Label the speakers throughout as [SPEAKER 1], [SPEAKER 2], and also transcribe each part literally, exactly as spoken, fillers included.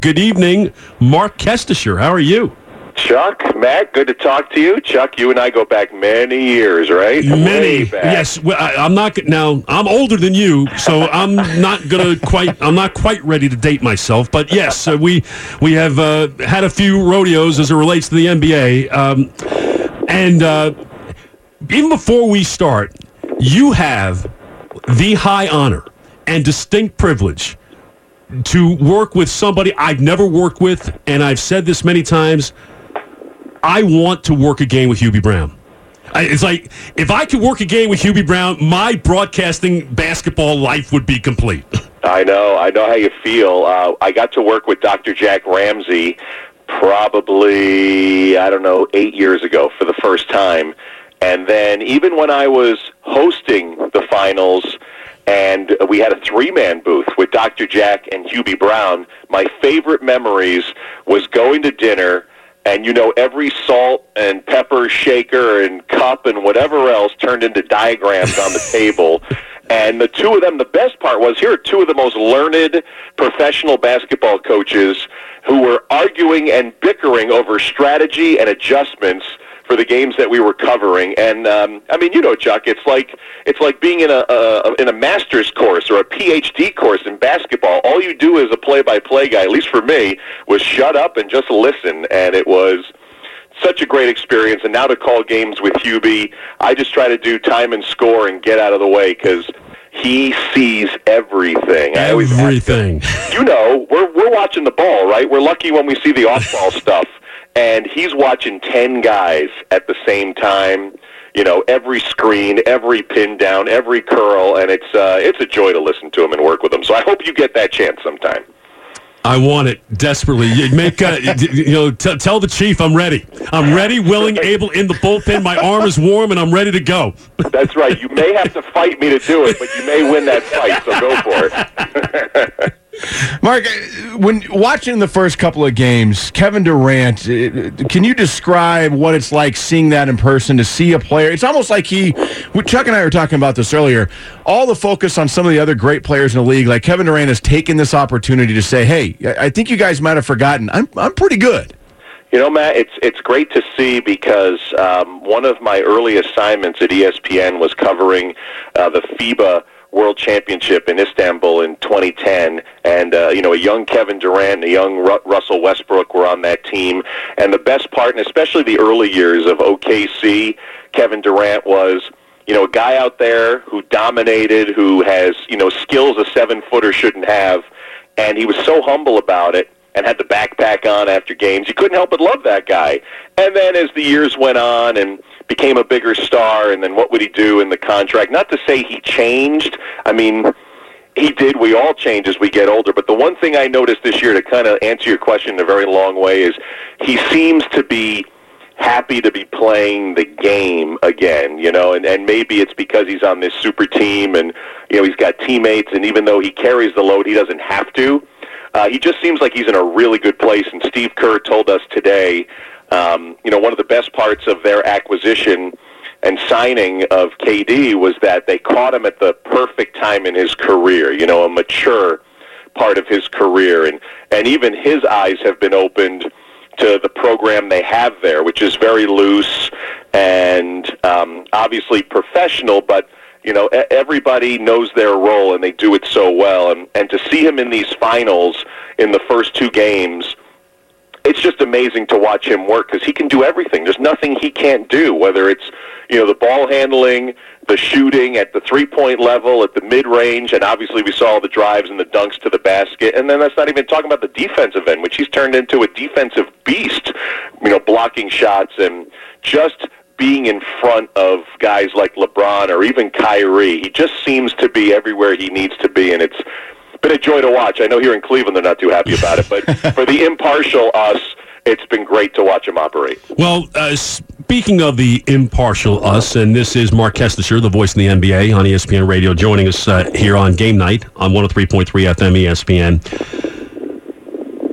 [SPEAKER 1] Good evening, Mark Kestisher. How are you?
[SPEAKER 2] Chuck, Matt, good to talk to you. Chuck, you and I go back many years, right?
[SPEAKER 1] Many, yes. Well, I, I'm not now. I'm older than you, so I'm not gonna quite. I'm not quite ready to date myself. But yes, uh, we we have uh, had a few rodeos as it relates to the N B A, um, and uh, even before we start, you have the high honor and distinct privilege to work with somebody I've never worked with, and I've said this many times. I want to work a game with Hubie Brown. I, it's like, if I could work a game with Hubie Brown, my broadcasting basketball life would be complete.
[SPEAKER 2] I know. I know how you feel. Uh, I got to work with Doctor Jack Ramsey probably, I don't know, eight years ago for the first time. And then even when I was hosting the finals and we had a three-man booth with Doctor Jack and Hubie Brown, my favorite memories was going to dinner. And, you know, every salt and pepper shaker and cup and whatever else turned into diagrams on the table. And the two of them, the best part was, here are two of the most learned professional basketball coaches who were arguing and bickering over strategy and adjustments for the games that we were covering. And, um, I mean, you know, Chuck, it's like it's like being in a, a in a master's course or a P H D course in basketball. All you do as a play-by-play guy, at least for me, was shut up and just listen. And it was such a great experience. And now to call games with Hubie, I just try to do time and score and get out of the way because he sees everything. I always
[SPEAKER 1] everything.
[SPEAKER 2] Him, you know, we're we're watching the ball, right? We're lucky when we see the off-ball stuff. And he's watching ten guys at the same time, you know, every screen, every pin down, every curl, and it's uh, it's a joy to listen to him and work with him. So I hope you get that chance sometime. I
[SPEAKER 1] want it desperately. You make uh, you know, t- tell the chief I'm ready. I'm ready, willing, able, in the bullpen. My arm is warm, and I'm ready to go.
[SPEAKER 2] That's right. You may have to fight me to do it, but you may win that fight, so go for it.
[SPEAKER 3] Mark, when watching the first couple of games, Kevin Durant, can you describe what it's like seeing that in person, to see a player? It's almost like he, Chuck and I were talking about this earlier, all the focus on some of the other great players in the league, like Kevin Durant has taken this opportunity to say, hey, I think you guys might have forgotten, I'm I'm pretty good.
[SPEAKER 2] You know, Matt, it's it's great to see because um, one of my early assignments at E S P N was covering uh, the FIBA World Championship in Istanbul in twenty ten, and uh, you know, a young Kevin Durant and a young Ru- Russell Westbrook were on that team. And the best part, and especially the early years of O K C, Kevin Durant was, you know, a guy out there who dominated, who has, you know, skills a seven-footer shouldn't have, and he was so humble about it and had the backpack on after games. You couldn't help but love that guy. And then as the years went on and became a bigger star, and then what would he do in the contract? Not to say he changed. I mean, he did. We all change as we get older. But the one thing I noticed this year, to kind of answer your question in a very long way, is he seems to be happy to be playing the game again, you know, and, and maybe it's because he's on this super team and, you know, he's got teammates, and even though he carries the load, he doesn't have to. Uh, he just seems like he's in a really good place, and Steve Kerr told us today, um, you know, one of the best parts of their acquisition and signing of K D was that they caught him at the perfect time in his career, you know, a mature part of his career, and, and even his eyes have been opened to the program they have there, which is very loose and um, obviously professional, but you know, everybody knows their role, and they do it so well. And, and to see him in these finals in the first two games, it's just amazing to watch him work because he can do everything. There's nothing he can't do, whether it's, you know, the ball handling, the shooting at the three-point level, at the mid-range, and obviously we saw the drives and the dunks to the basket. And then that's not even talking about the defensive end, which he's turned into a defensive beast, you know, blocking shots and just being in front of guys like LeBron or even Kyrie. He just seems to be everywhere he needs to be, and it's been a joy to watch. I know here in Cleveland they're not too happy about it, but for the impartial us, it's been great to watch him operate.
[SPEAKER 1] Well, uh, speaking of the impartial us, and this is Mark Kestisher, the voice of the N B A on E S P N Radio, joining us uh, here on Game Night on one oh three point three F M E S P N.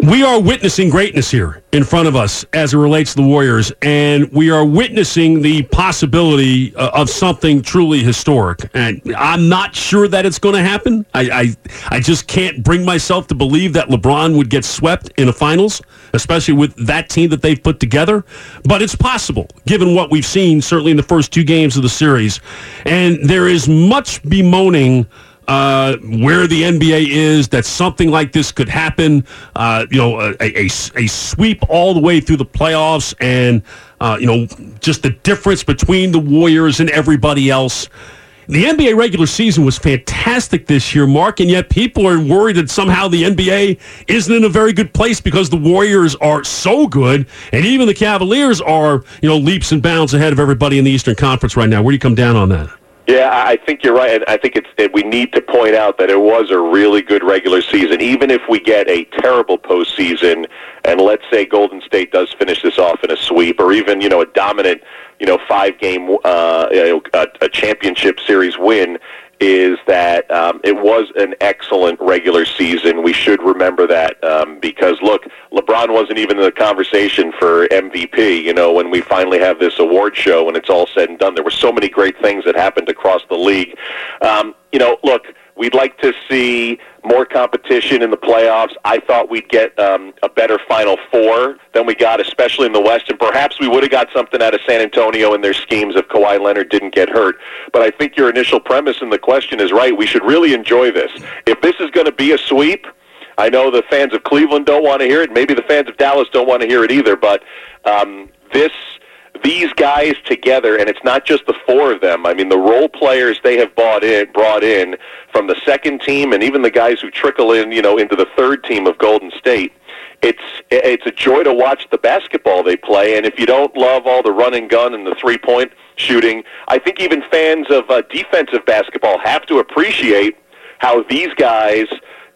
[SPEAKER 1] we are witnessing greatness here in front of us as it relates to the Warriors, and we are witnessing the possibility uh, of something truly historic. And I'm not sure that it's going to happen. I, I I just can't bring myself to believe that LeBron would get swept in a finals, especially with that team that they've put together. But it's possible, given what we've seen, certainly in the first two games of the series. And there is much bemoaning Uh, where the N B A is, that something like this could happen, uh, you know, a, a, a sweep all the way through the playoffs, and, uh, you know, just the difference between the Warriors and everybody else. The N B A regular season was fantastic this year, Mark, and yet people are worried that somehow the N B A isn't in a very good place because the Warriors are so good, and even the Cavaliers are, you know, leaps and bounds ahead of everybody in the Eastern Conference right now. Where do you come down on that?
[SPEAKER 2] Yeah, I think you're right, and I think it's it, we need to point out that it was a really good regular season. Even if we get a terrible postseason, and let's say Golden State does finish this off in a sweep, or even you know a dominant you know five game uh, you know, a, a championship series win, is that um, it was an excellent regular season. We should remember that um, because, look, LeBron wasn't even in the conversation for M V P, you know, when we finally have this award show and it's all said and done. There were so many great things that happened across the league. Um, you know, look, we'd like to see more competition in the playoffs. I thought we'd get um, a better Final Four than we got, especially in the West, and perhaps we would have got something out of San Antonio and their schemes if Kawhi Leonard didn't get hurt. But I think your initial premise in the question is right. We should really enjoy this. If this is going to be a sweep, I know the fans of Cleveland don't want to hear it. Maybe the fans of Dallas don't want to hear it either, but um, this these guys together, and it's not just the four of them. I mean, the role players they have bought in, brought in from the second team, and even the guys who trickle in, you know, into the third team of Golden State. It's it's a joy to watch the basketball they play, and if you don't love all the run and gun and the three-point shooting, I think even fans of uh, defensive basketball have to appreciate how these guys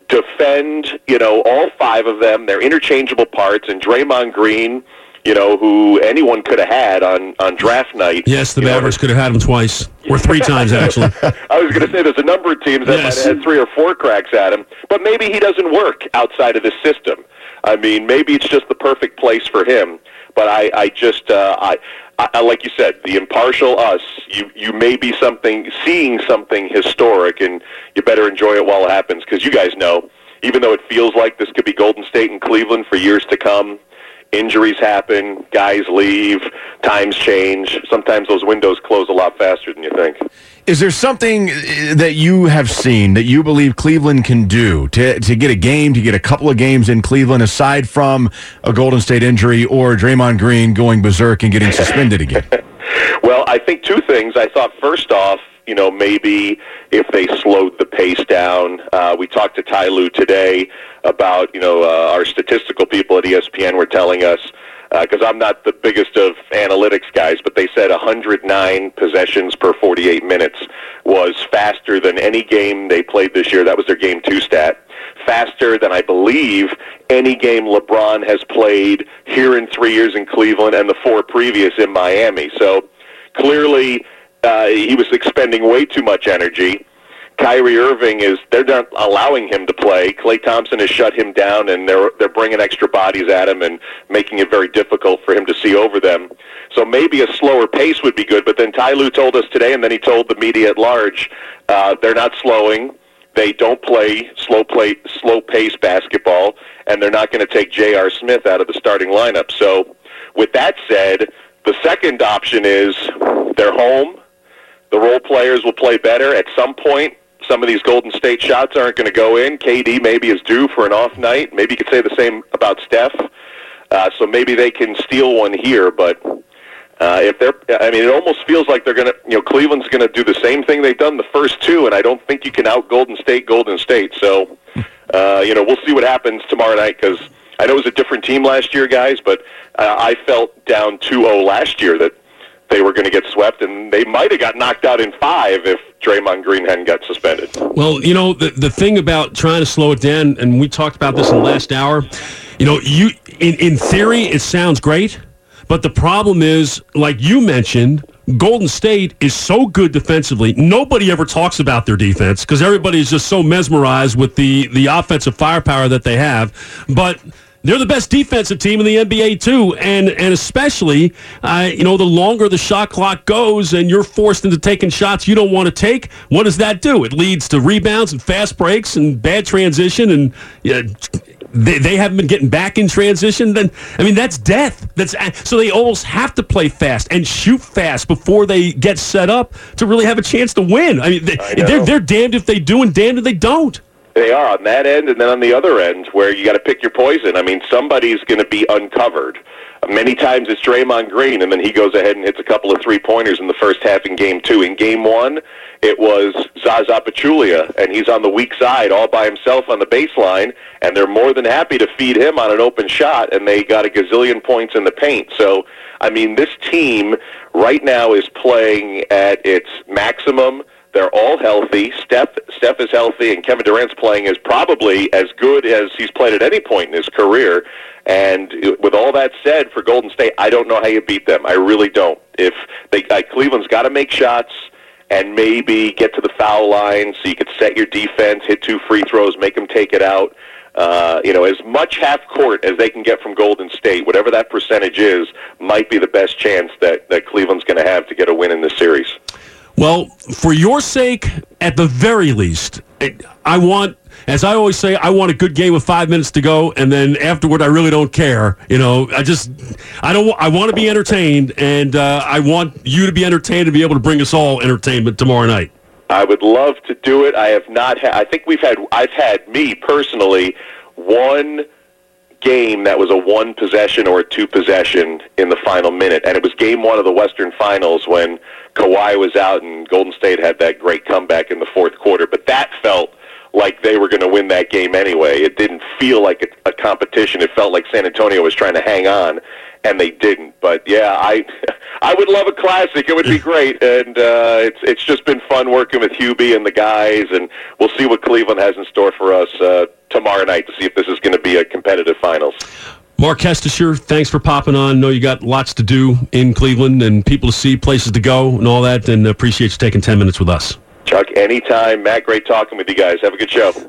[SPEAKER 2] defend, you know, all five of them. They're interchangeable parts, and Draymond Green, you know, who anyone could have had on, on draft night.
[SPEAKER 1] Yes, the Mavericks could have had him twice, or three times, actually.
[SPEAKER 2] I was going to say there's a number of teams that yes. might have had three or four cracks at him, but maybe he doesn't work outside of this system. I mean, maybe it's just the perfect place for him, but I, I just, uh, I, I, like you said, the impartial us, you, you may be something, seeing something historic, and you better enjoy it while it happens, because you guys know, even though it feels like this could be Golden State and Cleveland for years to come, injuries happen, guys leave, times change. Sometimes those windows close a lot faster than you think.
[SPEAKER 3] Is there something that you have seen that you believe Cleveland can do to to get a game, to get a couple of games in Cleveland, aside from a Golden State injury or Draymond Green going berserk and getting suspended again?
[SPEAKER 2] Well, I think two things. I thought, first off, you know, maybe if they slowed the pace down. Uh, we talked to Ty Lue today about, you know, uh, our statistical people at E S P N were telling us, because uh, I'm not the biggest of analytics guys, but they said one hundred nine possessions per forty-eight minutes was faster than any game they played this year. That was their game two stat. Faster than, I believe, any game LeBron has played here in three years in Cleveland and the four previous in Miami. So clearly uh, he was expending way too much energy. Kyrie Irving is, they're not allowing him to play. Klay Thompson has shut him down, and they're they're bringing extra bodies at him and making it very difficult for him to see over them. So maybe a slower pace would be good, but then Ty Lue told us today, and then he told the media at large, uh, they're not slowing. They don't play slow play, slow pace basketball, and they're not going to take J R. Smith out of the starting lineup. So with that said, the second option is they're home. The role players will play better at some point. Some of these Golden State shots aren't going to go in. K D maybe is due for an off night. Maybe you could say the same about Steph. Uh, so maybe they can steal one here. But uh, if they're, I mean, it almost feels like they're going to, you know, Cleveland's going to do the same thing they've done the first two, and I don't think you can out Golden State, Golden State. So, uh, you know, we'll see what happens tomorrow night, because I know it was a different team last year, guys, but uh, I felt down two oh last year that they were going to get swept, and they might have got knocked out in five if Draymond Green hadn't got suspended.
[SPEAKER 1] Well, you know, the the thing about trying to slow it down, and we talked about this in the last hour, you know, you in, in theory, it sounds great, but the problem is, like you mentioned, Golden State is so good defensively. Nobody ever talks about their defense because everybody is just so mesmerized with the, the offensive firepower that they have. But they're the best defensive team in the N B A too, and and especially, uh, you know, the longer the shot clock goes and you're forced into taking shots you don't want to take, what does that do? It leads to rebounds and fast breaks and bad transition, and uh, they they haven't been getting back in transition. Then I mean, that's death. That's so they almost have to play fast and shoot fast before they get set up to really have a chance to win. I mean, they,
[SPEAKER 2] I
[SPEAKER 1] they're they're damned if they do and damned if they don't.
[SPEAKER 2] They are on that end, and then on the other end, where you got to pick your poison. I mean, somebody's going to be uncovered. Many times it's Draymond Green, and then he goes ahead and hits a couple of three-pointers in the first half in Game Two. In Game One, it was Zaza Pachulia, and he's on the weak side all by himself on the baseline, and they're more than happy to feed him on an open shot, and they got a gazillion points in the paint. So, I mean, this team right now is playing at its maximum. They're all healthy. Steph Steph is healthy, and Kevin Durant's playing as probably as good as he's played at any point in his career. And with all that said, for Golden State, I don't know how you beat them. I really don't. If they, like, Cleveland's got to make shots and maybe get to the foul line so you could set your defense, hit two free throws, make them take it out. Uh, you know, as much half court as they can get from Golden State, whatever that percentage is, might be the best chance that, that Cleveland's going to have to get a win in this series.
[SPEAKER 1] Well, for your sake, at the very least, I want, as I always say, I want a good game with five minutes to go, and then afterward, I really don't care. You know, I just, I don't, I want to be entertained, and uh, I want you to be entertained and be able to bring us all entertainment tomorrow night.
[SPEAKER 2] I would love to do it. I have not had, I think we've had, I've had, me personally, one game that was a one possession or a two possession in the final minute, and it was game one of the Western Finals when Kawhi was out and Golden State had that great comeback in the fourth quarter. But that felt like they were going to win that game anyway. It didn't feel like a, a competition. It felt like San Antonio was trying to hang on, and they didn't. But yeah, I I would love a classic. It would be great, and uh, it's it's just been fun working with Hubie and the guys, and we'll see what Cleveland has in store for us uh, tomorrow night to see if this is going to be a competitive finals.
[SPEAKER 1] Mark Hestisher, thanks for popping on. Know you got lots to do in Cleveland and people to see, places to go, and all that, and appreciate you taking ten minutes with us.
[SPEAKER 2] Chuck, anytime. Matt, great talking with you guys. Have a good show.